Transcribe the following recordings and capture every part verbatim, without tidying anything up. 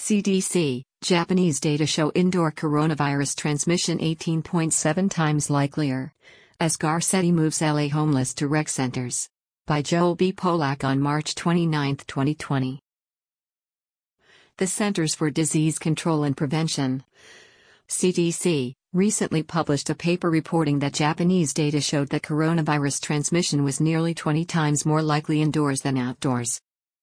C D C, Japanese data show indoor coronavirus transmission eighteen point seven times likelier. As Garcetti moves L A homeless to rec centers. By Joel B. Polak on March twenty-ninth, twenty twenty. The Centers for Disease Control and Prevention, C D C, recently published a paper reporting that Japanese data showed that coronavirus transmission was nearly twenty times more likely indoors than outdoors.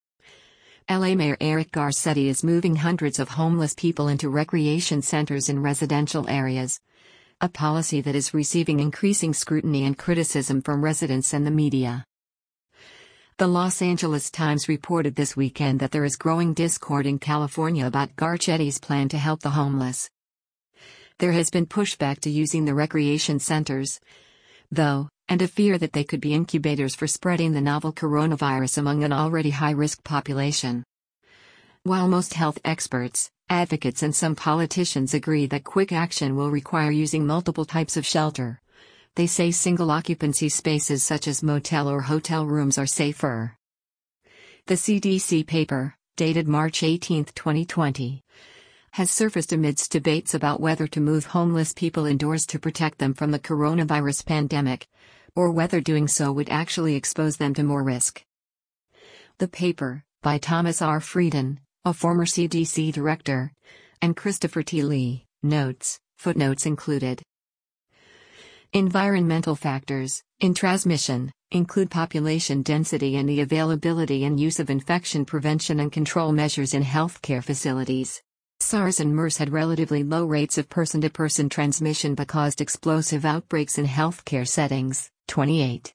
L A Mayor Eric Garcetti is moving hundreds of homeless people into recreation centers in residential areas, a policy that is receiving increasing scrutiny and criticism from residents and the media. The Los Angeles Times reported this weekend that there is growing discord in California about Garcetti's plan to help the homeless. There has been pushback to using the recreation centers, though, and a fear that they could be incubators for spreading the novel coronavirus among an already high-risk population. While most health experts, advocates and some politicians agree that quick action will require using multiple types of shelter, they say single-occupancy spaces such as motel or hotel rooms are safer. The C D C paper, dated March eighteenth, twenty twenty, has surfaced amidst debates about whether to move homeless people indoors to protect them from the coronavirus pandemic, or whether doing so would actually expose them to more risk. The paper, by Thomas R. Frieden, a former C D C director, and Christopher T. Lee, notes, footnotes included. Environmental factors, in transmission, include population density and the availability and use of infection prevention and control measures in healthcare facilities. SARS and MERS had relatively low rates of person-to-person transmission but caused explosive outbreaks in healthcare settings. twenty-eight.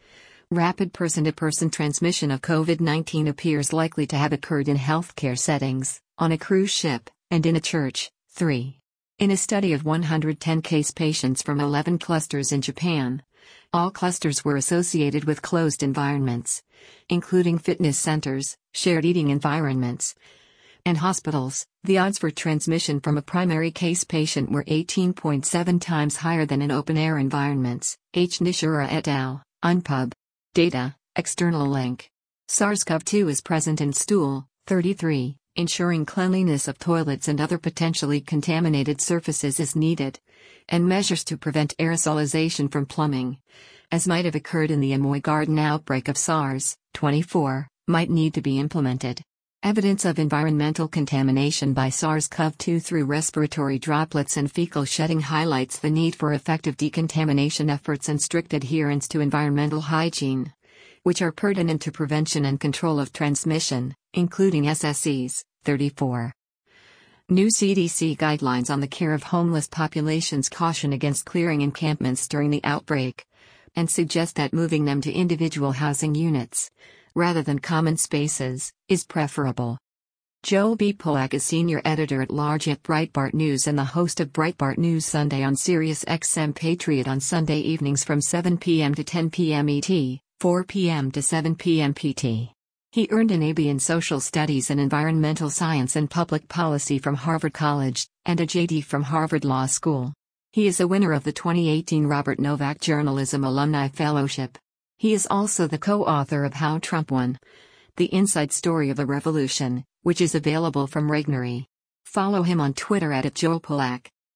Rapid person-to-person transmission of COVID nineteen appears likely to have occurred in healthcare settings, on a cruise ship, and in a church. three. In a study of one hundred ten case patients from eleven clusters in Japan, all clusters were associated with closed environments, including fitness centers, shared eating environments, and hospitals. The odds for transmission from a primary case patient were eighteen point seven times higher than in open-air environments. H. Nishura et al., Unpub. Data, external link. SARS CoV two is present in stool. thirty-three. Ensuring cleanliness of toilets and other potentially contaminated surfaces is needed, and measures to prevent aerosolization from plumbing, as might have occurred in the Amoy Garden outbreak of SARS. twenty-four, might need to be implemented. Evidence of environmental contamination by SARS CoV two through respiratory droplets and fecal shedding highlights the need for effective decontamination efforts and strict adherence to environmental hygiene, which are pertinent to prevention and control of transmission, including S S Es. thirty-four. New C D C guidelines on the care of homeless populations caution against clearing encampments during the outbreak, and suggest that moving them to individual housing units, rather than common spaces, is preferable. Joel B. Polak is senior editor-at-large at Breitbart News and the host of Breitbart News Sunday on Sirius X M Patriot on Sunday evenings from seven p m to ten p m E T, four p m to seven p m P T. He earned an A B in Social Studies and Environmental Science and Public Policy from Harvard College, and a J D from Harvard Law School. He is a winner of the twenty eighteen Robert Novak Journalism Alumni Fellowship. He is also the co-author of How Trump Won: The Inside Story of a Revolution, which is available from Regnery. Follow him on Twitter at Joel Polak.